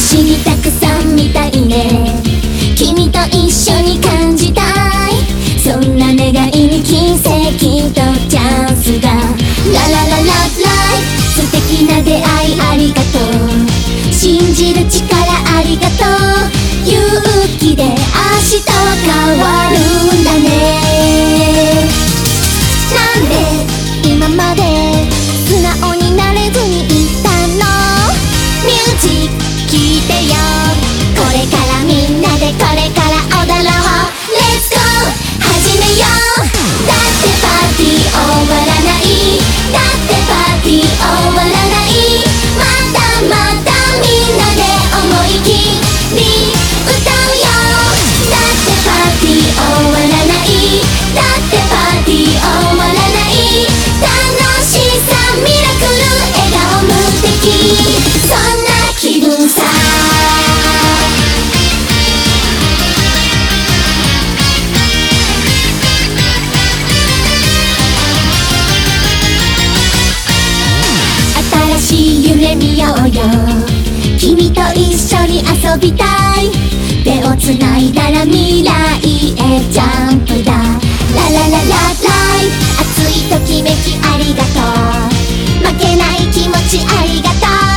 思議たくさんみたいね。君と一緒に感じたい、そんな願いに奇跡とチャンスが。ララララライ、素敵な出会いありがとう、信じる力ありがとう、勇気で明日は変わるんだね。なんで今まで素直になれずにいたの。ミュージック聴いてよ、これからみんなでこれから踊ろう。 Let's go 始めよう。だってパーティー終わらない、だってパーティー終わらない、またまたみんなで思い切り歌うよ。だってパーティー終わらない、だってパーティー終わらない、楽しさミラクル笑顔無敵、そんな気分さ。新しい夢見ようよ、君と一緒に遊びたい、手をつないだら未来へジャンプだ。ララララライ、熱いときめきありがとう、負けない気持ちありがとう、